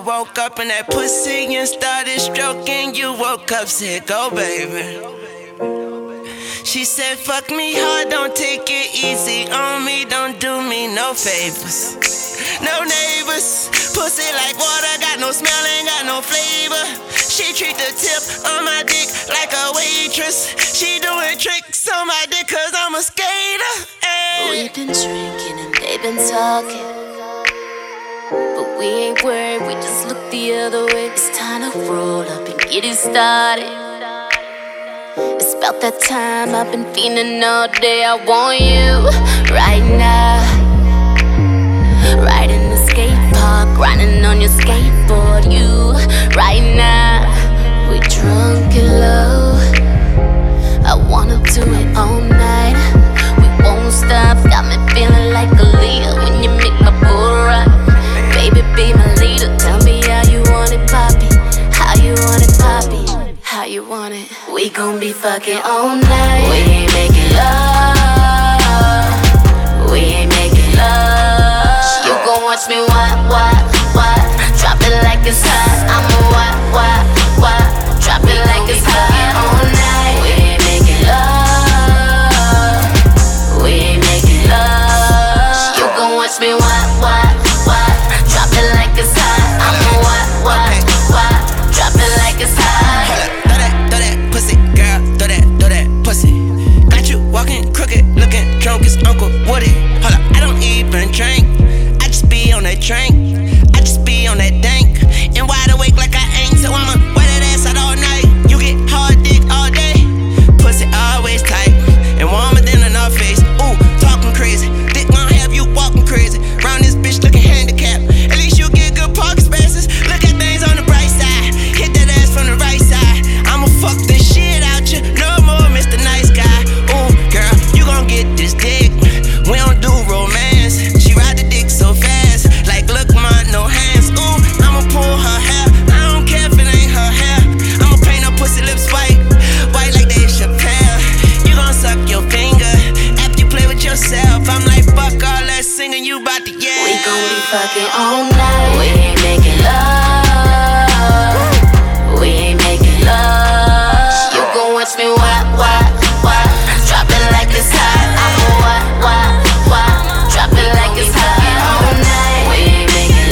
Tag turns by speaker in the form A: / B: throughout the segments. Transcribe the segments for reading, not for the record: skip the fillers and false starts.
A: woke up and that pussy and started stroking. You woke up, said, go, baby. She said, fuck me hard, don't take it easy on me, don't do me no favors. No neighbors, pussy like water, got no smell, ain't got no flavor. She treat the tip on my dick like a waitress. She doing tricks on my dick cause I'm a skater. Ay.
B: We've been drinking and they've been talking, but we ain't worried, we just look the other way. It's time to roll up and get it started. It's about that time, I've been feeling all day. I want you right now, right in the skate park, riding on your skateboard. You right now, we drunk and low. I wanna do it all night. We won't stop, got me feeling like a leader when you make my bull rock. Baby, be my leader. Tell me how you want it, poppy. How you want it, poppy. How you want it? We gon' be fucking all night. We ain't making love. We ain't making love. You gon' watch me what? Drop it like it's hot. I'ma what? Drop it like it's hot all night. We ain't making love. We ain't making love. You gon' watch me what? Drop it like it's hot. I'ma what? Drop it like it's hot.
A: Throw that pussy, girl, throw that pussy. Got you walking crooked, looking drunk as Uncle Woody. Hold up, I don't even drink, I just be on that drink. I just be on that dank, and wide awake like I ain't. So I'ma wear that ass out all night. You get hard dick all day, pussy always tight, and warmer than a North Face. Ooh, talking crazy, dick gon' have you walking crazy. Round this bitch looking handicapped, at least you get good parking spaces. Look at things on the bright side, hit that ass from the right side. I'ma fuck this shit out you, no more Mr. Nice Guy. Ooh, girl, you gon' get this dick, we don't do romance. She ride the dick so fast, like look mine, no hands. Ooh, I'ma pull her hair, I don't care if it ain't her hair. I'ma paint her pussy lips white like Dave Chappelle. You gon' suck your finger after you play with yourself. I'm like, fuck all that singing, you bout to yell.
B: We gon' be fucking all night. We ain't making love. We ain't making love. You gon' watch me what? Drop it like it's hot. I'ma what? Drop it like it's hot all night. We ain't making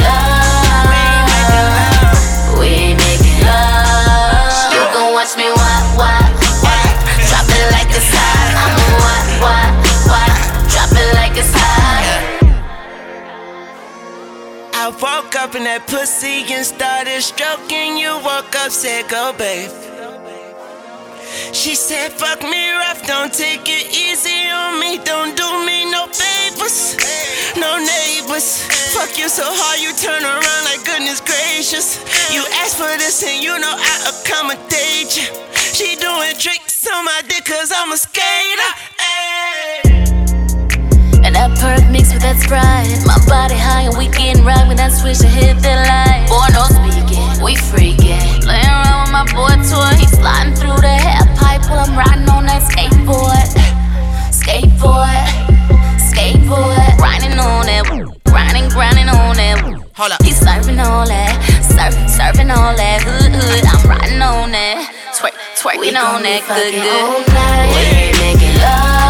B: love. We ain't making love. You gon' watch me what? Drop it like it's hot. I'ma what? Drop it like it's hot.
A: I woke up in that pussy and started stroking. You woke up, said, go, babe. She said, fuck me rough, don't take it easy on me. Don't do me no favors, no neighbors. Fuck you so hard you turn around like goodness gracious. You asked for this and you know I accommodate you. She doing tricks on my dick cause I'm a skater. Ay.
B: And that perk mixed with that Sprite, my body high and we getting right when that switch to hit that light. Boy, no speaking, we freaking. Playing around with my boy toy, he's sliding through the hair pipe while I'm riding on that skateboard. Grinding on that, grinding on that.
A: Hold up.
B: He's serving all that, serving all that hood. I'm riding on that, twerking on that good. We ain't making love.